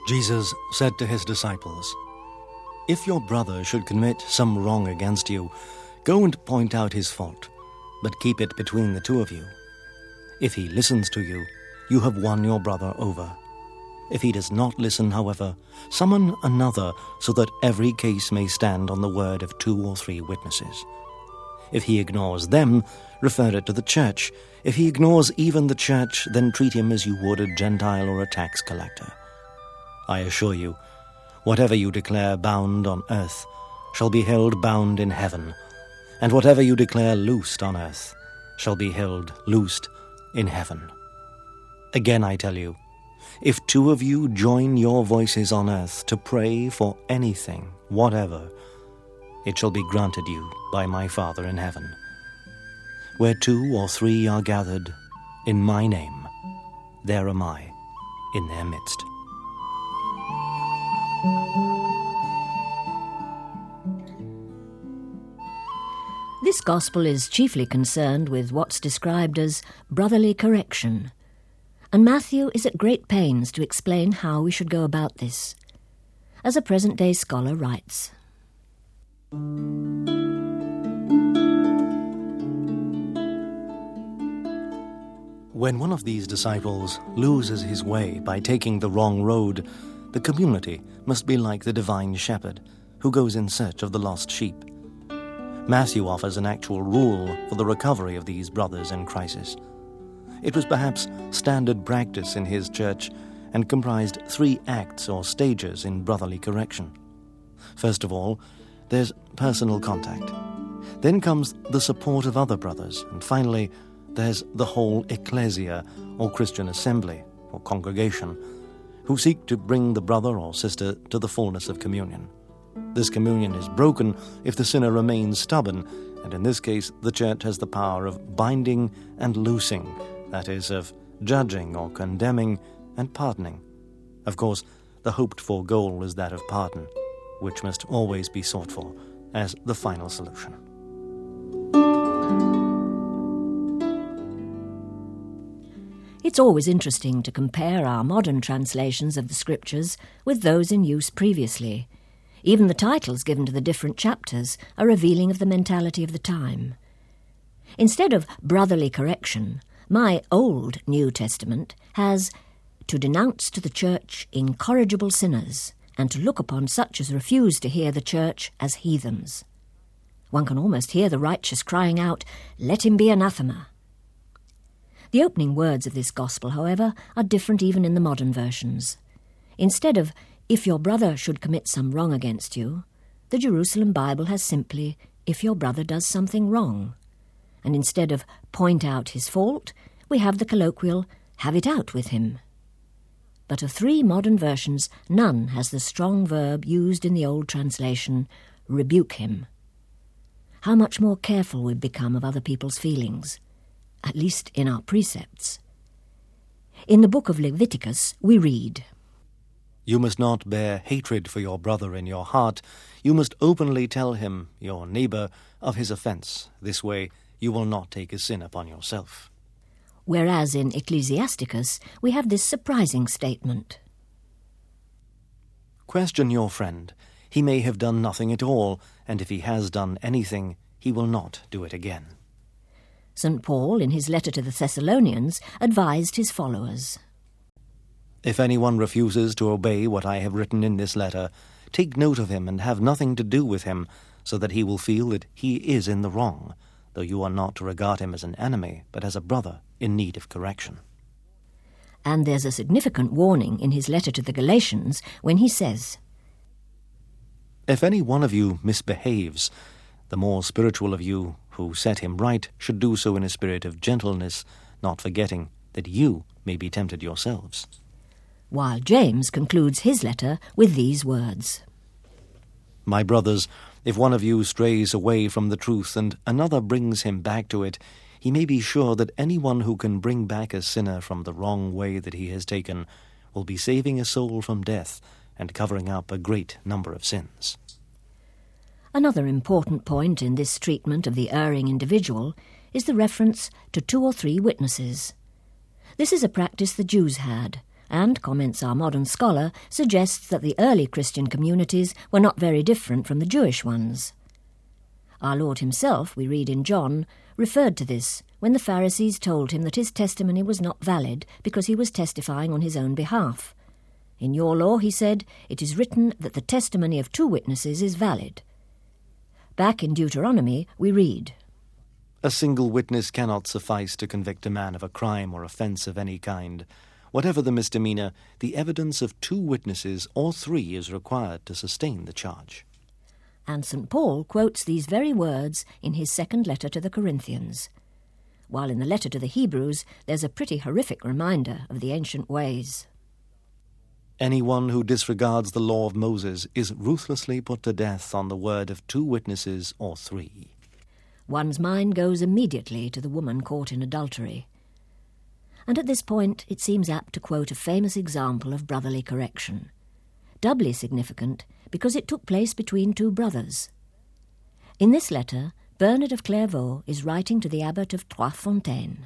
Jesus said to his disciples, "If your brother should commit some wrong against you, go and point out his fault, but keep it between the two of you. If he listens to you, you have won your brother over. If he does not listen, however, summon another, so that every case may stand on the word of 2 or 3 witnesses. If he ignores them, refer it to the church. If he ignores even the church, then treat him as you would a Gentile or a tax collector. I assure you, whatever you declare bound on earth shall be held bound in heaven, and whatever you declare loosed on earth shall be held loosed in heaven. Again I tell you, if 2 of you join your voices on earth to pray for anything, whatever, it shall be granted you by my Father in heaven. Where 2 or 3 are gathered in my name, there am I in their midst." This gospel is chiefly concerned with what's described as brotherly correction, and Matthew is at great pains to explain how we should go about this. As a present-day scholar writes, When one of these disciples loses his way by taking the wrong road, the community must be like the divine shepherd who goes in search of the lost sheep. Matthew offers an actual rule for the recovery of these brothers in crisis. It was perhaps standard practice in his church and comprised 3 acts or stages in brotherly correction. First of all, there's personal contact. Then comes the support of other brothers, and finally, there's the whole ecclesia, or Christian assembly, or congregation, who seek to bring the brother or sister to the fullness of communion. This communion is broken if the sinner remains stubborn, and in this case the church has the power of binding and loosing, that is, of judging or condemning and pardoning. Of course, the hoped-for goal is that of pardon, which must always be sought for as the final solution. It's always interesting to compare our modern translations of the Scriptures with those in use previously. Even the titles given to the different chapters are revealing of the mentality of the time. Instead of brotherly correction, my Old New Testament has to denounce to the church incorrigible sinners and to look upon such as refuse to hear the church as heathens. One can almost hear the righteous crying out, "Let him be anathema." The opening words of this gospel, however, are different even in the modern versions. Instead of, "If your brother should commit some wrong against you," the Jerusalem Bible has simply, "If your brother does something wrong." And instead of "point out his fault," we have the colloquial "have it out with him." But of 3 modern versions, none has the strong verb used in the old translation, "rebuke him." How much more careful we've become of other people's feelings, at least in our precepts. In the book of Leviticus, we read, "You must not bear hatred for your brother in your heart. You must openly tell him, your neighbor, of his offense. This way you will not take a sin upon yourself." Whereas in Ecclesiasticus, we have this surprising statement. "Question your friend. He may have done nothing at all, and if he has done anything, he will not do it again." St. Paul, in his letter to the Thessalonians, advised his followers, "If anyone refuses to obey what I have written in this letter, take note of him and have nothing to do with him, so that he will feel that he is in the wrong, though you are not to regard him as an enemy, but as a brother in need of correction." And there's a significant warning in his letter to the Galatians when he says, "If any one of you misbehaves, the more spiritual of you who set him right should do so in a spirit of gentleness, not forgetting that you may be tempted yourselves." While James concludes his letter with these words, "My brothers, if one of you strays away from the truth and another brings him back to it, he may be sure that anyone who can bring back a sinner from the wrong way that he has taken will be saving a soul from death and covering up a great number of sins." Another important point in this treatment of the erring individual is the reference to 2 or 3 witnesses. This is a practice the Jews had, and, comments our modern scholar, suggests that the early Christian communities were not very different from the Jewish ones. Our Lord himself, we read in John, referred to this when the Pharisees told him that his testimony was not valid because he was testifying on his own behalf. In your law, he said, it is written that the testimony of 2 witnesses is valid. Back in Deuteronomy, we read, A single witness cannot suffice to convict a man of a crime or offence of any kind. Whatever the misdemeanour, the evidence of 2 witnesses or 3 is required to sustain the charge. And St. Paul quotes these very words in his second letter to the Corinthians, while in the letter to the Hebrews there's a pretty horrific reminder of the ancient ways. Anyone who disregards the law of Moses is ruthlessly put to death on the word of 2 witnesses or 3. One's mind goes immediately to the woman caught in adultery. And at this point it seems apt to quote a famous example of brotherly correction, doubly significant because it took place between 2 brothers. In this letter, Bernard of Clairvaux is writing to the abbot of Trois Fontaines.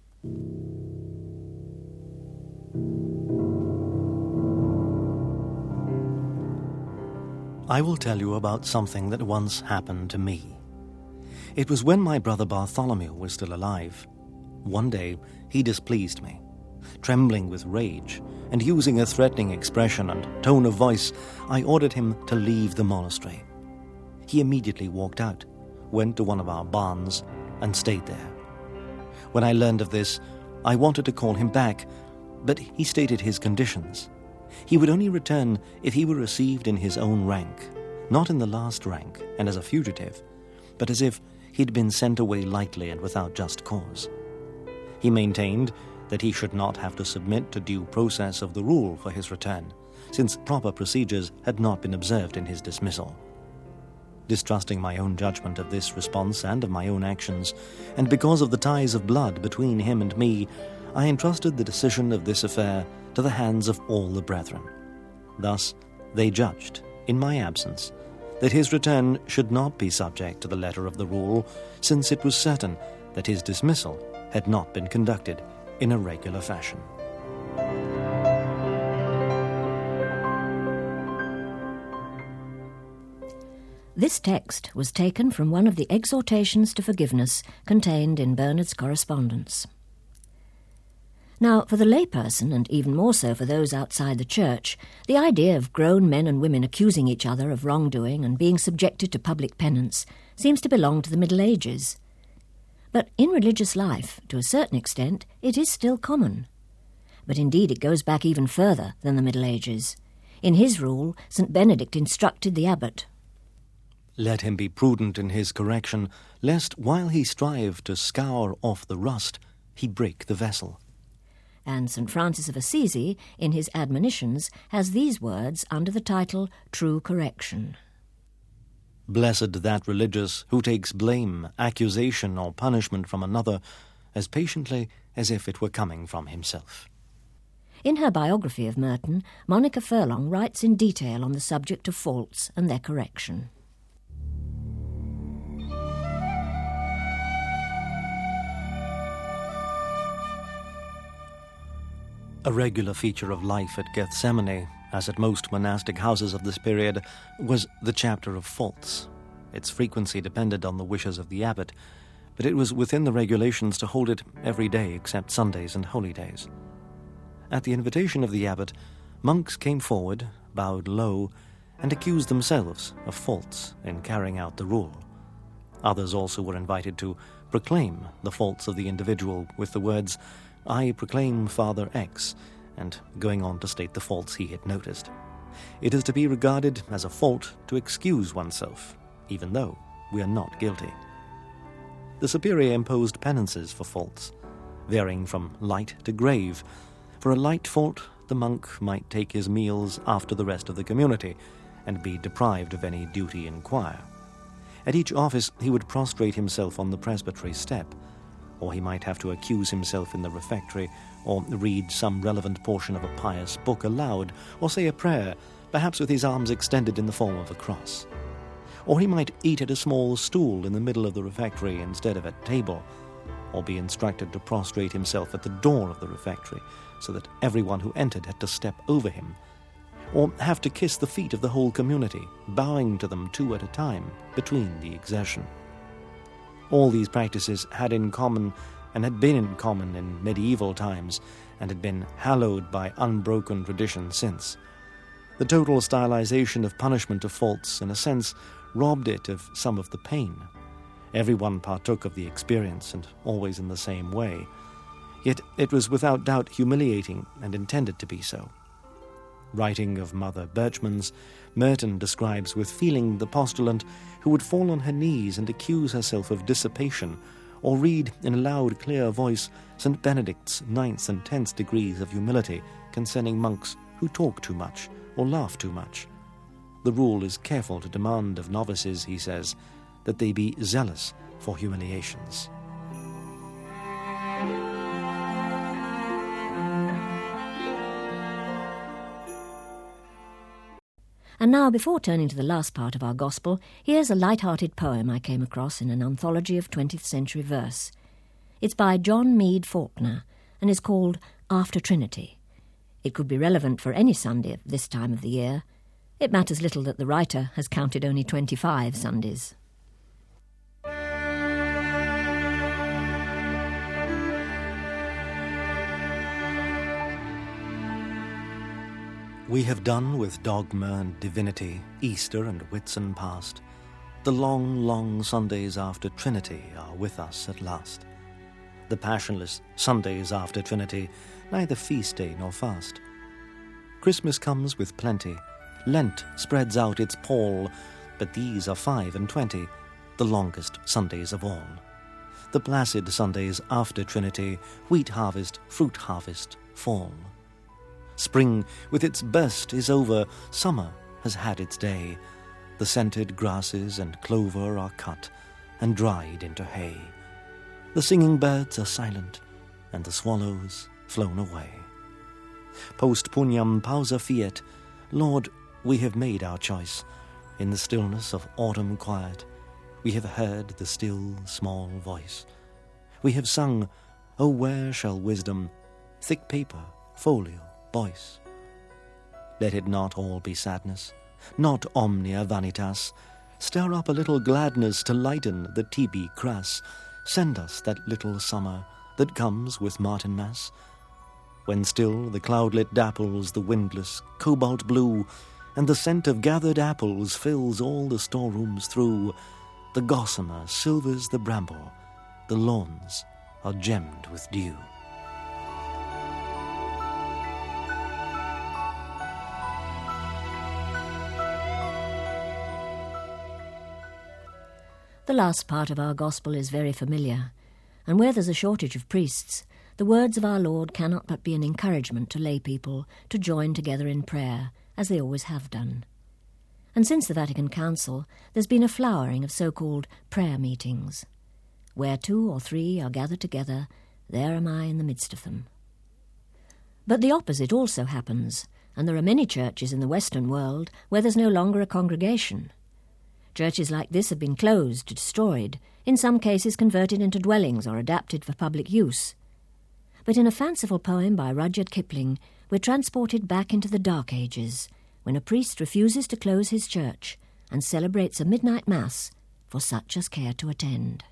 I will tell you about something that once happened to me. It was when my brother Bartholomew was still alive. One day, he displeased me. Trembling with rage, and using a threatening expression and tone of voice, I ordered him to leave the monastery. He immediately walked out, went to one of our barns, and stayed there. When I learned of this, I wanted to call him back, but he stated his conditions. He would only return if he were received in his own rank, not in the last rank and as a fugitive, but as if he'd been sent away lightly and without just cause. He maintained that he should not have to submit to due process of the rule for his return, since proper procedures had not been observed in his dismissal. Distrusting my own judgment of this response and of my own actions, and because of the ties of blood between him and me, I entrusted the decision of this affair to the hands of all the brethren. Thus, they judged, in my absence, that his return should not be subject to the letter of the rule, since it was certain that his dismissal had not been conducted in a regular fashion. This text was taken from one of the exhortations to forgiveness contained in Bernard's correspondence. Now, for the layperson, and even more so for those outside the church, the idea of grown men and women accusing each other of wrongdoing and being subjected to public penance seems to belong to the Middle Ages. But in religious life, to a certain extent, it is still common. But indeed it goes back even further than the Middle Ages. In his rule, St. Benedict instructed the abbot, Let him be prudent in his correction, lest while he strive to scour off the rust, he break the vessel. And St. Francis of Assisi, in his admonitions, has these words under the title True Correction. Blessed that religious who takes blame, accusation, or punishment from another as patiently as if it were coming from himself. In her biography of Merton, Monica Furlong writes in detail on the subject of faults and their correction. A regular feature of life at Gethsemane, as at most monastic houses of this period, was the chapter of faults. Its frequency depended on the wishes of the abbot, but it was within the regulations to hold it every day except Sundays and holy days. At the invitation of the abbot, monks came forward, bowed low, and accused themselves of faults in carrying out the rule. Others also were invited to proclaim the faults of the individual with the words, I proclaim Father X, and going on to state the faults he had noticed. It is to be regarded as a fault to excuse oneself, even though we are not guilty. The superior imposed penances for faults, varying from light to grave. For a light fault, the monk might take his meals after the rest of the community, and be deprived of any duty in choir. At each office he would prostrate himself on the presbytery step, or he might have to accuse himself in the refectory, or read some relevant portion of a pious book aloud, or say a prayer, perhaps with his arms extended in the form of a cross. Or he might eat at a small stool in the middle of the refectory instead of at table, or be instructed to prostrate himself at the door of the refectory so that everyone who entered had to step over him, or have to kiss the feet of the whole community, bowing to them 2 at a time between the exertion. All these practices had in common and had been in common in medieval times and had been hallowed by unbroken tradition since. The total stylization of punishment of faults, in a sense, robbed it of some of the pain. Everyone partook of the experience, and always in the same way. Yet it was without doubt humiliating and intended to be so. Writing of Mother Birchmann's, Merton describes with feeling the postulant who would fall on her knees and accuse herself of dissipation, or read in a loud, clear voice St. Benedict's 9th and 10th degrees of humility concerning monks who talk too much or laugh too much. The rule is careful to demand of novices, he says, that they be zealous for humiliations. And now, before turning to the last part of our Gospel, here's a light-hearted poem I came across in an anthology of 20th century verse. It's by John Mead Faulkner and is called After Trinity. It could be relevant for any Sunday at this time of the year. It matters little that the writer has counted only 25 Sundays. We have done with dogma and divinity, Easter and Whitsun past. The long, long Sundays after Trinity are with us at last. The passionless Sundays after Trinity, neither feast day nor fast. Christmas comes with plenty, Lent spreads out its pall, but these are 5 and 20, the longest Sundays of all. The placid Sundays after Trinity, wheat harvest, fruit harvest, fall. Spring with its burst is over, summer has had its day. The scented grasses and clover are cut and dried into hay. The singing birds are silent, and the swallows flown away. Post pugnam pausa fiat, Lord, we have made our choice. In the stillness of autumn quiet, we have heard the still small voice. We have sung, "O where shall wisdom, thick paper, folio, voice." Let it not all be sadness, not omnia vanitas. Stir up a little gladness to lighten the tibi crass. Send us that little summer that comes with Martinmas, when still the cloudlet dapples the windless cobalt blue, and the scent of gathered apples fills all the storerooms through. The gossamer silvers the bramble, the lawns are gemmed with dew. The last part of our Gospel is very familiar, and where there's a shortage of priests, the words of our Lord cannot but be an encouragement to lay people to join together in prayer, as they always have done. And since the Vatican Council, there's been a flowering of so-called prayer meetings. Where 2 or 3 are gathered together, there am I in the midst of them. But the opposite also happens, and there are many churches in the Western world where there's no longer a congregation. Churches like this have been closed, destroyed, in some cases converted into dwellings or adapted for public use. But in a fanciful poem by Rudyard Kipling, we're transported back into the Dark Ages, when a priest refuses to close his church and celebrates a midnight mass for such as care to attend.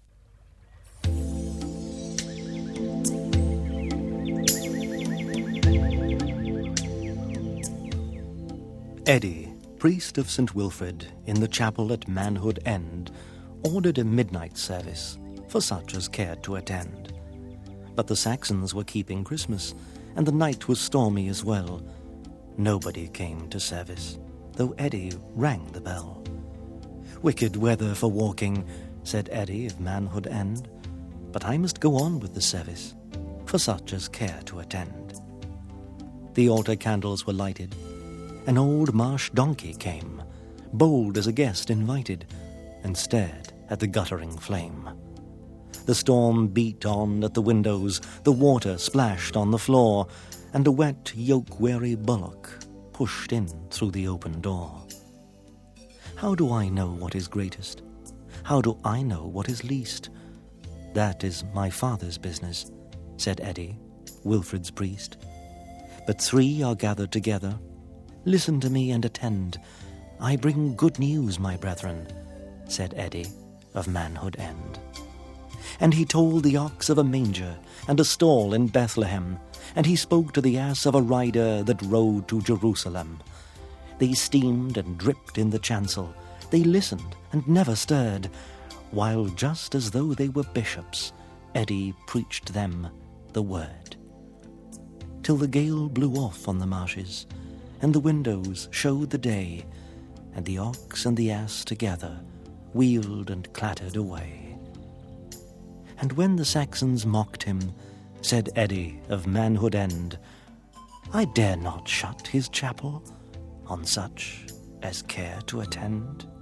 Eddie, priest of St. Wilfrid, in the chapel at Manhood End, ordered a midnight service for such as cared to attend. But the Saxons were keeping Christmas, and the night was stormy as well. Nobody came to service, though Eddie rang the bell. "Wicked weather for walking," said Eddie of Manhood End, "but I must go on with the service, for such as care to attend." The altar candles were lighted. An old marsh donkey came, bold as a guest invited, and stared at the guttering flame. The storm beat on at the windows, the water splashed on the floor, and a wet, yoke-weary bullock pushed in through the open door. How do I know what is greatest? How do I know what is least? "That is my father's business," said Eddie, Wilfrid's priest. "But 3 are gathered together. Listen to me and attend. I bring good news, my brethren," said Eddie of Manhood End. And he told the ox of a manger and a stall in Bethlehem, and he spoke to the ass of a rider that rode to Jerusalem. They steamed and dripped in the chancel. They listened and never stirred, while just as though they were bishops, Eddie preached them the word. Till the gale blew off on the marshes, and the windows showed the day, and the ox and the ass together wheeled and clattered away. And when the Saxons mocked him, said Eddie of Manhood End, "I dare not shut his chapel on such as care to attend."